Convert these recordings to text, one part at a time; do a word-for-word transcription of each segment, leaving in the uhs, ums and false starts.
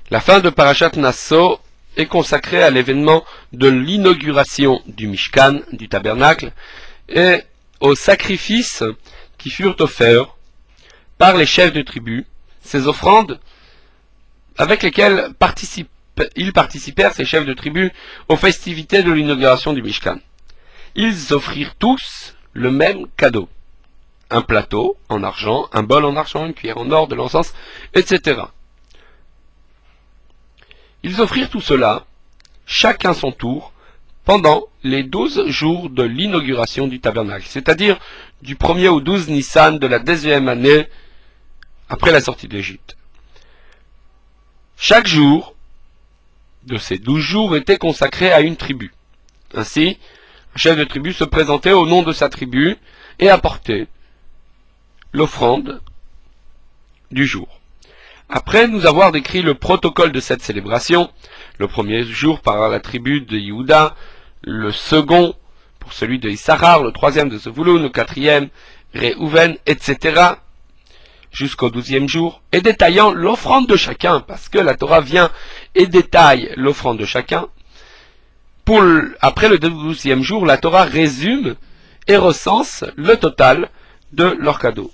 La fin de Parashat Nasso est consacrée à l'événement de l'inauguration du Mishkan, du tabernacle, et aux sacrifices qui furent offerts par les chefs de tribu, ces offrandes avec lesquelles participent, ils participèrent, ces chefs de tribu, aux festivités de l'inauguration du Mishkan. Ils offrirent tous le même cadeau. Un plateau en argent, un bol en argent, une cuillère en or, de l'encens, et cetera. Ils offrirent tout cela, chacun son tour, pendant les douze jours de l'inauguration du tabernacle, c'est-à-dire du premier au douze Nissan de la deuxième année après la sortie d'Égypte. Chaque jour de ces douze jours était consacré à une tribu. Ainsi, un chef de tribu se présentait au nom de sa tribu et apportait l'offrande du jour. Après nous avoir décrit le protocole de cette célébration, le premier jour par la tribu de Yehuda, le second pour celui de Issachar, le troisième de Zevulun, le quatrième Réhouven, et cetera, jusqu'au douzième jour, et détaillant l'offrande de chacun, parce que la Torah vient et détaille l'offrande de chacun. Pour le, après le douzième jour, la Torah résume et recense le total de leur cadeau.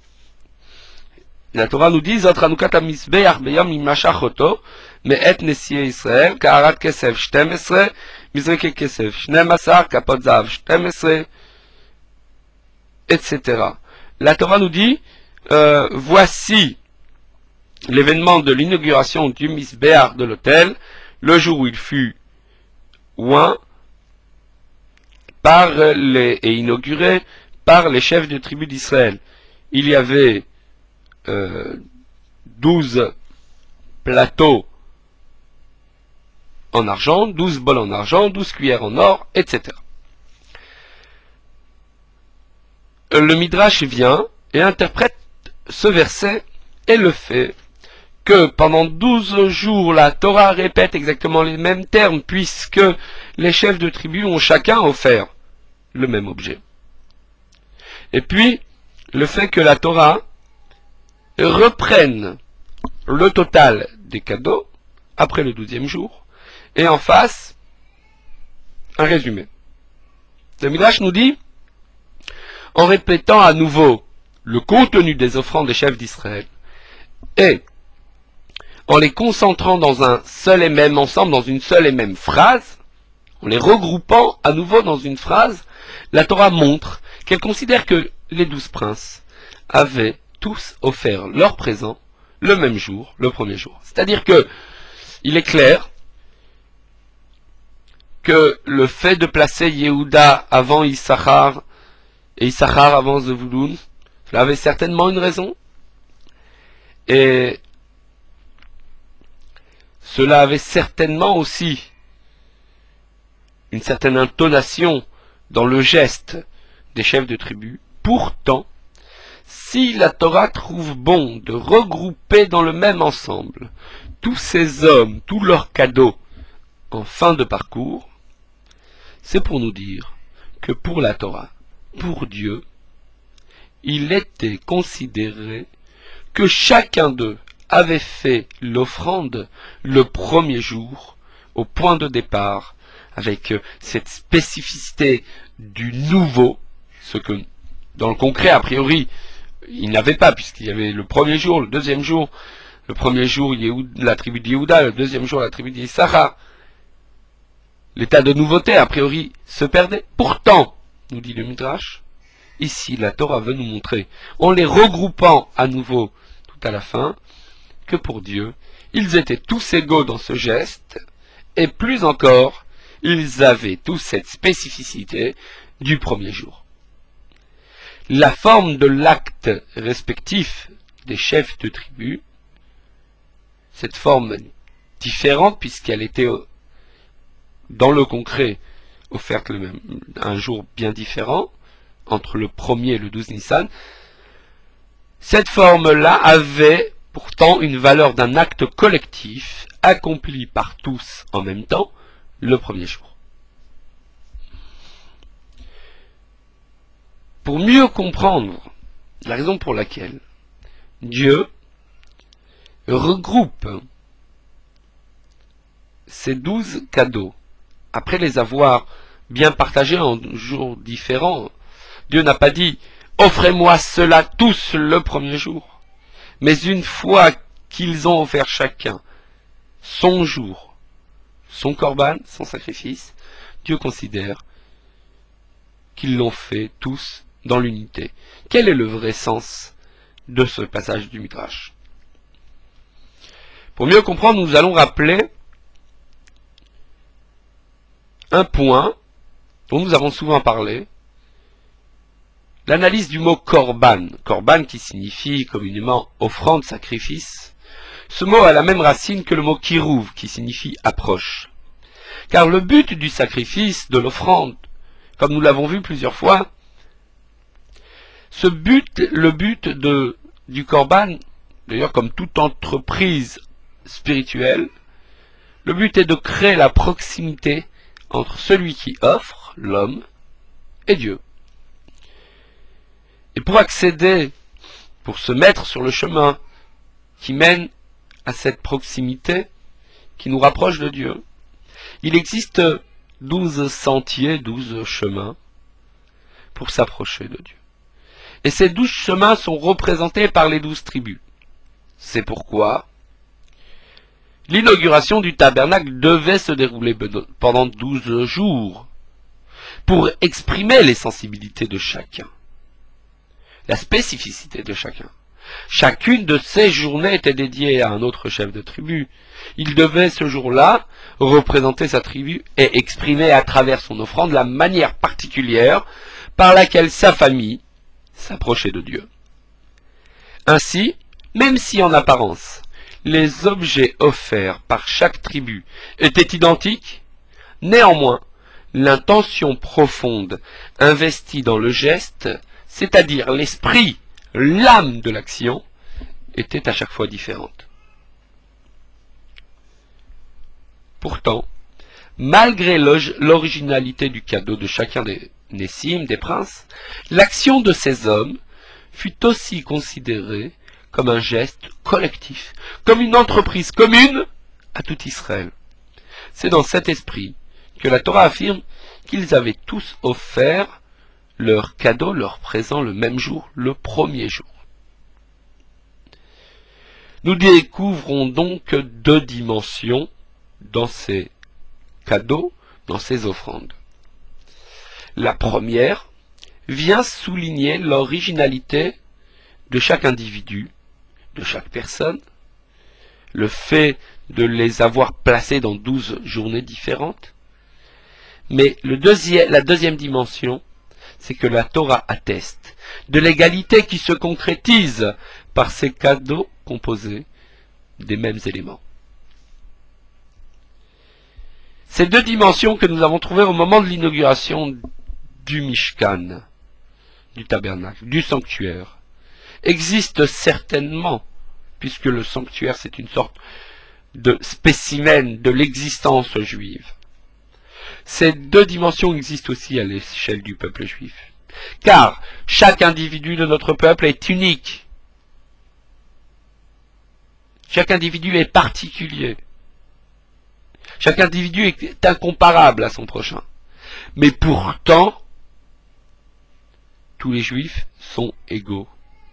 La Torah nous dit, Zotranoukat ha-mizbeach beyom imashach me'et nesiye Israël, ka'arat kesef shtem esre, mizreke kesef shnem asar, kapot zahav shtem esre, et cetera. La Torah nous dit, euh, voici l'événement de l'inauguration du Mizbeach de l'autel, le jour où il fut oint par les, et inauguré par les chefs de tribu d'Israël. Il y avait euh, douze plateaux en argent, douze bols en argent, douze cuillères en or, et cetera. Le Midrash vient et interprète ce verset et le fait que pendant douze jours la Torah répète exactement les mêmes termes puisque les chefs de tribu ont chacun offert le même objet. Et puis, le fait que la Torah reprenne le total des cadeaux après le douzième jour et en fasse un résumé. Le Midrash nous dit, en répétant à nouveau le contenu des offrandes des chefs d'Israël et en les concentrant dans un seul et même ensemble, dans une seule et même phrase, en les regroupant à nouveau dans une phrase, la Torah montre qu'elle considère que les douze princes avaient tous offert leur présent le même jour, le premier jour. C'est-à-dire que il est clair que le fait de placer Yehuda avant Issachar et Issachar avant Zevulun, cela avait certainement une raison. Et cela avait certainement aussi une certaine intonation dans le geste des chefs de tribu. Pourtant, si la Torah trouve bon de regrouper dans le même ensemble tous ces hommes, tous leurs cadeaux en fin de parcours, c'est pour nous dire que pour la Torah, pour Dieu, il était considéré que chacun d'eux avait fait l'offrande le premier jour, au point de départ, avec cette spécificité du nouveau, ce que dans le concret, a priori, il n'avait pas, puisqu'il y avait le premier jour, le deuxième jour, le premier jour, la tribu de Yehuda, le deuxième jour, la tribu d'Issachar. L'état de nouveauté, a priori, se perdait. Pourtant, nous dit le Midrash, ici, la Torah veut nous montrer, en les regroupant à nouveau tout à la fin, que pour Dieu, ils étaient tous égaux dans ce geste, et plus encore, ils avaient tous cette spécificité du premier jour. La forme de l'acte respectif des chefs de tribu, cette forme différente puisqu'elle était dans le concret offerte le même, un jour bien différent, entre le premier et le douze Nissan, cette forme-là avait pourtant une valeur d'un acte collectif accompli par tous en même temps le premier jour. Pour mieux comprendre la raison pour laquelle Dieu regroupe ces douze cadeaux, après les avoir bien partagés en jours différents, Dieu n'a pas dit « Offrez-moi cela tous le premier jour », mais une fois qu'ils ont offert chacun son jour, son corban, son sacrifice, Dieu considère qu'ils l'ont fait tous dans l'unité. Quel est le vrai sens de ce passage du Midrash? Pour mieux comprendre, nous allons rappeler un point dont nous avons souvent parlé, l'analyse du mot korban. Korban qui signifie communément offrande, sacrifice. Ce mot a la même racine que le mot kirouv qui signifie approche. Car le but du sacrifice, de l'offrande, comme nous l'avons vu plusieurs fois, ce but, le but de, du korban, d'ailleurs comme toute entreprise spirituelle, le but est de créer la proximité entre celui qui offre, l'homme, et Dieu. Et pour accéder, pour se mettre sur le chemin qui mène à cette proximité, qui nous rapproche de Dieu, il existe douze sentiers, douze chemins pour s'approcher de Dieu. Et ces douze chemins sont représentés par les douze tribus. C'est pourquoi l'inauguration du tabernacle devait se dérouler pendant douze jours pour exprimer les sensibilités de chacun, la spécificité de chacun. Chacune de ces journées était dédiée à un autre chef de tribu. Il devait ce jour-là représenter sa tribu et exprimer à travers son offrande la manière particulière par laquelle sa famille s'approchait de Dieu. Ainsi, même si en apparence les objets offerts par chaque tribu étaient identiques, néanmoins, l'intention profonde investie dans le geste, c'est-à-dire l'esprit, l'âme de l'action, était à chaque fois différente. Pourtant, malgré l'originalité du cadeau de chacun des Nessim, des princes, l'action de ces hommes fut aussi considérée comme un geste collectif, comme une entreprise commune à tout Israël. C'est dans cet esprit que la Torah affirme qu'ils avaient tous offert leur cadeau, leur présent le même jour, le premier jour. Nous découvrons donc deux dimensions dans ces cadeaux, dans ces offrandes. La première vient souligner l'originalité de chaque individu, de chaque personne, le fait de les avoir placés dans douze journées différentes. Mais le deuxième, la deuxième dimension, c'est que la Torah atteste de l'égalité qui se concrétise par ces cadeaux composés des mêmes éléments. Ces deux dimensions que nous avons trouvées au moment de l'inauguration du Mishkan, du tabernacle, du sanctuaire, existent certainement, puisque le sanctuaire c'est une sorte de spécimen de l'existence juive. Ces deux dimensions existent aussi à l'échelle du peuple juif. Car chaque individu de notre peuple est unique. Chaque individu est particulier. Chaque individu est incomparable à son prochain. Mais pourtant, tous les juifs sont égaux.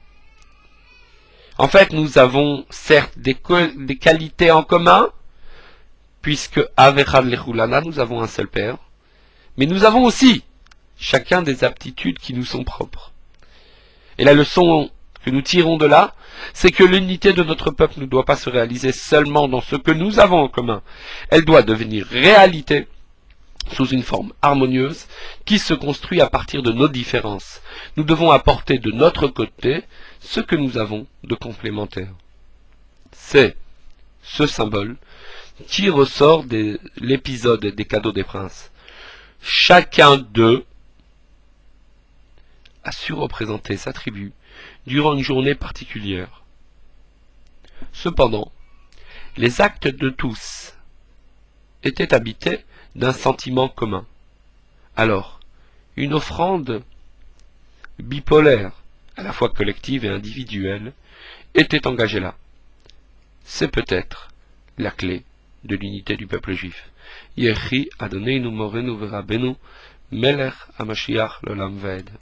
En fait, nous avons certes des, des qualités en commun, puisque Avechad Lechulana, nous avons un seul Père, mais nous avons aussi chacun des aptitudes qui nous sont propres. Et la leçon que nous tirons de là, c'est que l'unité de notre peuple ne doit pas se réaliser seulement dans ce que nous avons en commun. Elle doit devenir réalité sous une forme harmonieuse qui se construit à partir de nos différences. Nous devons apporter de notre côté ce que nous avons de complémentaire. C'est ce symbole qui ressort de l'épisode des cadeaux des princes. Chacun d'eux a su représenter sa tribu durant une journée particulière. Cependant, les actes de tous étaient habités d'un sentiment commun. Alors, une offrande bipolaire, à la fois collective et individuelle, était engagée là. C'est peut-être la clé de l'unité du peuple juif. Yehi Adonenu Morenu Verabenu Melech HaMashiach L'Olam Vaed.